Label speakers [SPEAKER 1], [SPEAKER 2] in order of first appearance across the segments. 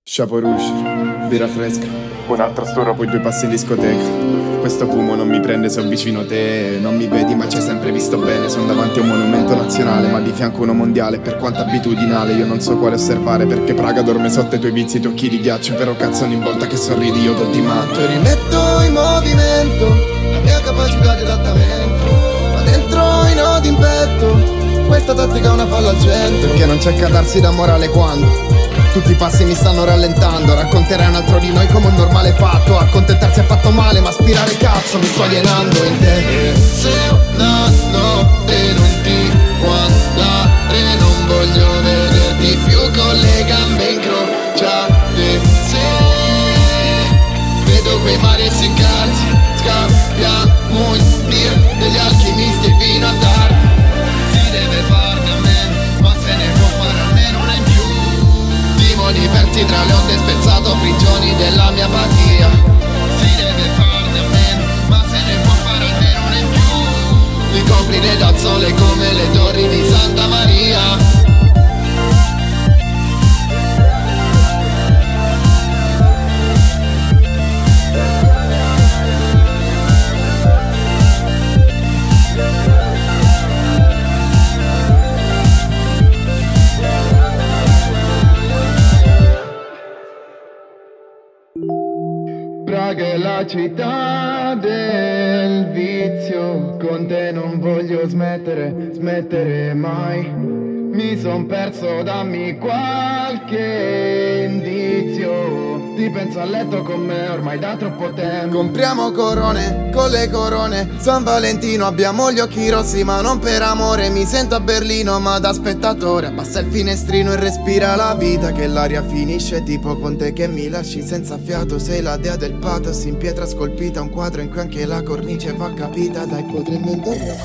[SPEAKER 1] Chapeau rouge, birra fresca,
[SPEAKER 2] un'altra storia.
[SPEAKER 1] poi 2 passi in discoteca. Questo fumo non mi prende se ho vicino te. Non mi vedi ma ci hai sempre visto bene. Sono davanti a un monumento nazionale ma di fianco uno mondiale. Per quanto abitudinale io non so quale osservare, perché Praga dorme sotto i tuoi vizi, tocchi di ghiaccio. Però cazzo ogni volta che sorridi io do di matto.
[SPEAKER 3] Rimetto in movimento la mia capacità di adattamento, ma dentro i nodi in petto questa tattica è una falla al centro.
[SPEAKER 1] Perché non c'è catarsi da morale quando tutti i passi mi stanno rallentando. Racconterai un altro di noi come un normale fatto. Accontentarsi è fatto male ma aspirare cazzo mi sto alienando in te.
[SPEAKER 3] Se una notte non ti guardare non voglio vederti più con le gambe incrociate. Se vedo quei mari seccarsi scappiamo in tir degli alchimisti fino a tardi. Si deve farne a meno ma se ne può fare almeno una in più. Timoni persi tra le onde, spezzato prigioni della mia apatia. Si deve farne a meno ma se ne può fare almeno una in più. Ricoprire dal sole come le torri di Santa Maria. Praga è la città del vizio, con te non voglio smettere mai. Mi son perso, dammi qualche indizio. Ti penso a letto con me ormai da troppo tempo.
[SPEAKER 1] Compriamo corone con le corone, San Valentino abbiamo gli occhi rossi ma non per amore. Mi sento a Berlino ma da spettatore. Abbassa il finestrino e respira la vita, che l'aria finisce tipo con te che mi lasci senza fiato. Sei la dea del pathos in pietra scolpita, un quadro in cui anche la cornice va capita. Dai, potremmo indovinare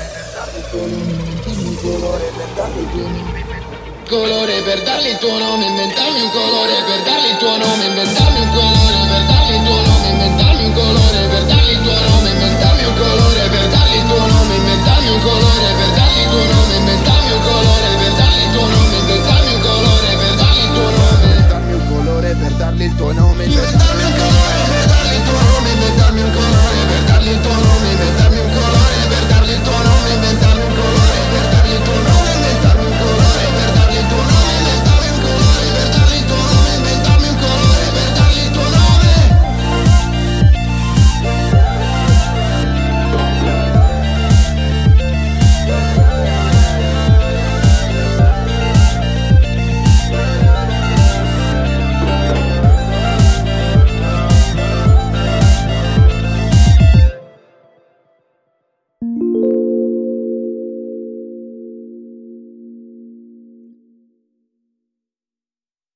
[SPEAKER 3] colore per dargli il tuo nome, inventarmi un colore per dargli il tuo nome, inventarmi un colore per dargli il tuo nome, inventarmi un colore per dargli il tuo nome, inventarmi un colore per dargli il tuo nome, inventarmi un colore per dargli il tuo nome, inventarmi un colore.